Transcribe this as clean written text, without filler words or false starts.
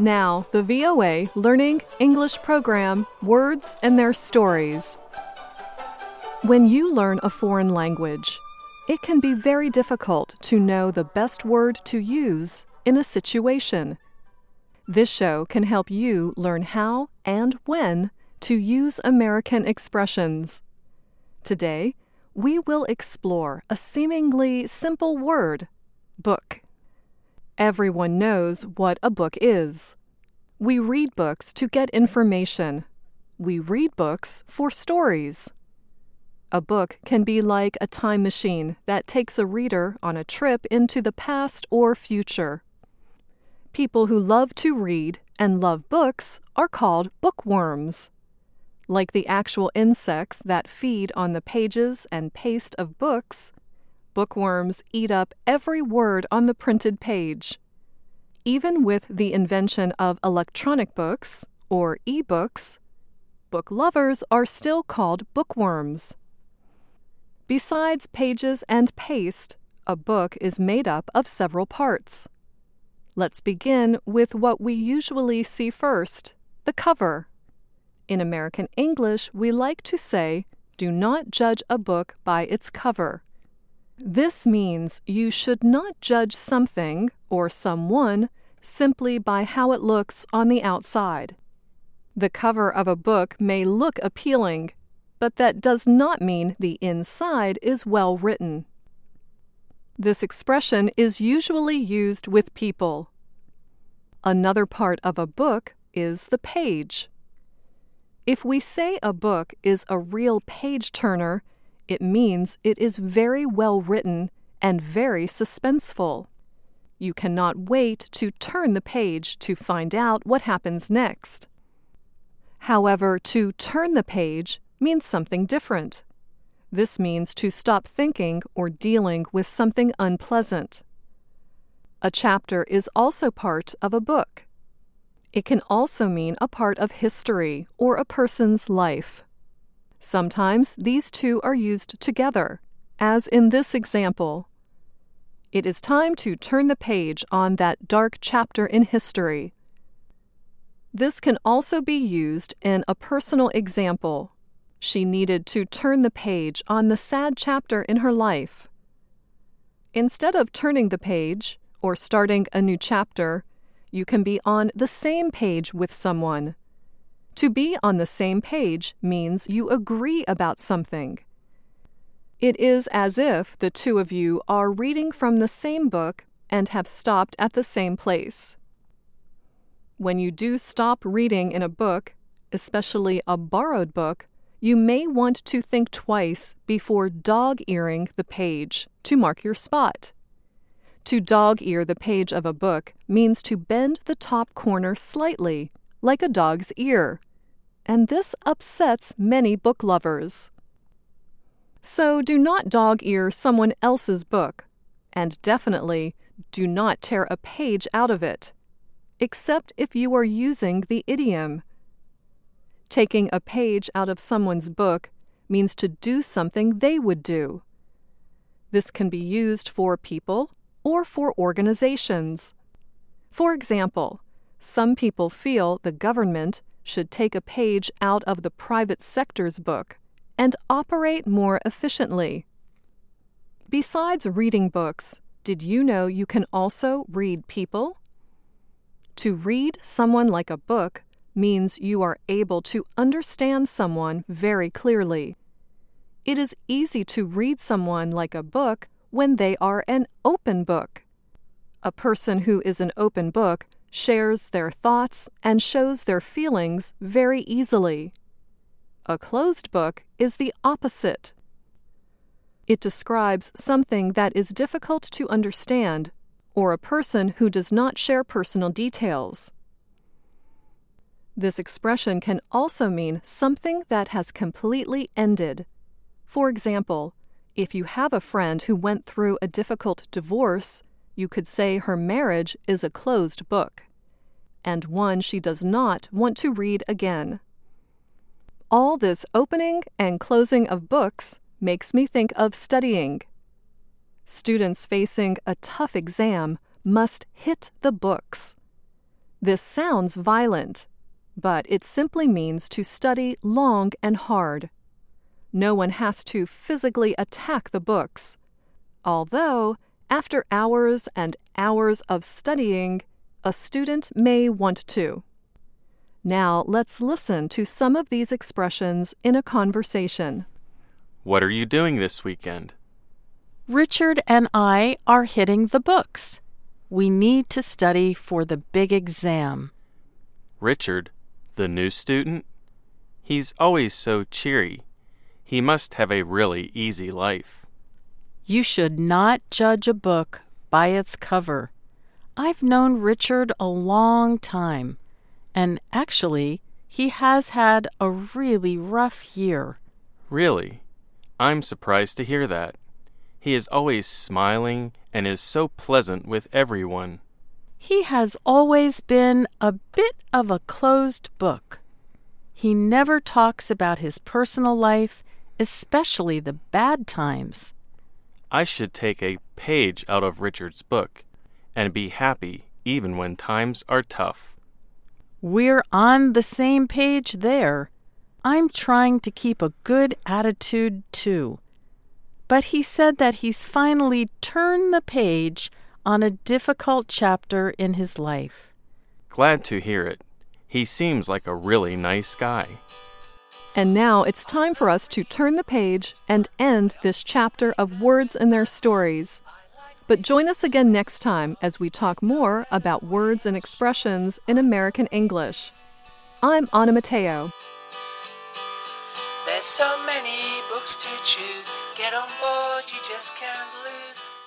Now, the VOA Learning English program, Words and Their Stories. When you learn a foreign language, it can be very difficult to know the best word to use in a situation. This show can help you learn how and when to use American expressions. Today, we will explore a seemingly simple word, book. Everyone knows what a book is. We read books to get information. We read books for stories. A book can be like a time machine that takes a reader on a trip into the past or future. People who love to read and love books are called bookworms. Like the actual insects that feed on the pages and paste of books, bookworms eat up every word on the printed page. Even with the invention of electronic books, or e-books, book lovers are still called bookworms. Besides pages and paste, a book is made up of several parts. Let's begin with what we usually see first, the cover. In American English, we like to say, "Do not judge a book by its cover." This means you should not judge something or someone simply by how it looks on the outside. The cover of a book may look appealing, but that does not mean the inside is well written. This expression is usually used with people. Another part of a book is the page. If we say a book is a real page-turner, it means it is very well written and very suspenseful. You cannot wait to turn the page to find out what happens next. However, to turn the page means something different. This means to stop thinking or dealing with something unpleasant. A chapter is also part of a book. It can also mean a part of history or a person's life. Sometimes these two are used together, as in this example. It is time to turn the page on that dark chapter in history. This can also be used in a personal example. She needed to turn the page on the sad chapter in her life. Instead of turning the page or starting a new chapter, you can be on the same page with someone. To be on the same page means you agree about something. It is as if the two of you are reading from the same book and have stopped at the same place. When you do stop reading in a book, especially a borrowed book, you may want to think twice before dog-earing the page to mark your spot. To dog-ear the page of a book means to bend the top corner slightly, like a dog's ear, and this upsets many book lovers. So do not dog-ear someone else's book, and definitely do not tear a page out of it, except if you are using the idiom. Taking a page out of someone's book means to do something they would do. This can be used for people or for organizations. For example, some people feel the government should take a page out of the private sector's book and operate more efficiently. Besides reading books, did you know you can also read people? To read someone like a book means you are able to understand someone very clearly. It is easy to read someone like a book when they are an open book. A person who is an open book shares their thoughts and shows their feelings very easily. A closed book is the opposite. It describes something that is difficult to understand, or a person who does not share personal details. This expression can also mean something that has completely ended. For example, if you have a friend who went through a difficult divorce, you could say her marriage is a closed book, and one she does not want to read again. All this opening and closing of books makes me think of studying. Students facing a tough exam must hit the books. This sounds violent, but it simply means to study long and hard. No one has to physically attack the books, although after hours and hours of studying, a student may want to. Now let's listen to some of these expressions in a conversation. What are you doing this weekend? Richard and I are hitting the books. We need to study for the big exam. Richard, the new student? He's always so cheery. He must have a really easy life. You should not judge a book by its cover. I've known Richard a long time, and actually, he has had a really rough year. Really? I'm surprised to hear that. He is always smiling and is so pleasant with everyone. He has always been a bit of a closed book. He never talks about his personal life, especially the bad times. I should take a page out of Richard's book and be happy even when times are tough. We're on the same page there. I'm trying to keep a good attitude, too. But he said that he's finally turned the page on a difficult chapter in his life. Glad to hear it. He seems like a really nice guy. And now it's time for us to turn the page and end this chapter of Words and Their Stories. But join us again next time as we talk more about words and expressions in American English. I'm Anna Mateo. There's so many books to choose. Get on board, you just can't lose.